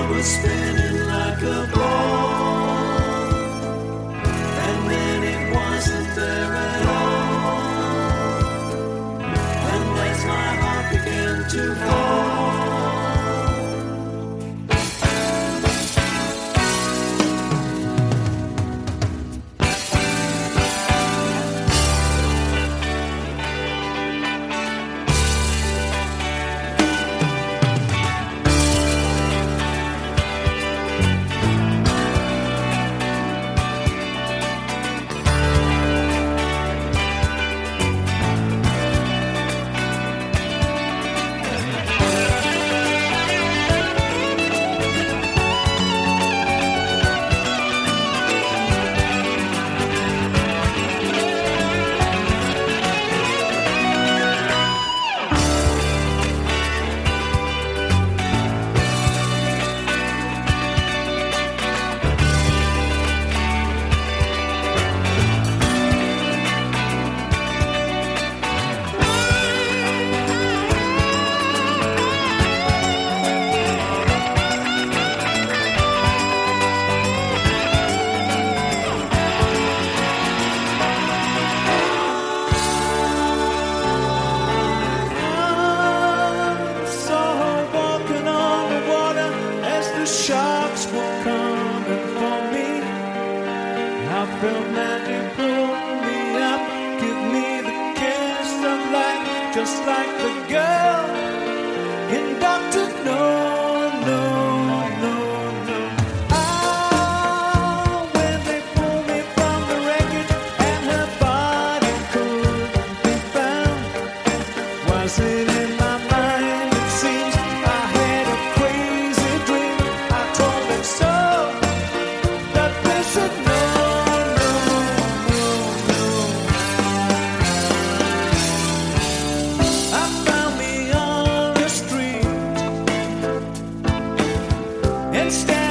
was spinning like a ball, and then it wasn't there at all, and as my heart began to fall. Sharks were coming for me. I felt magic pull me up, give me the kiss of light, just like the girl in Doctor No, no, no, no. Ah, when they pulled me from the wreckage and her body couldn't be found, was it in my mind? It seems I had a crazy dream. I told them so, but they said no, no, no, no. I found me on the street, and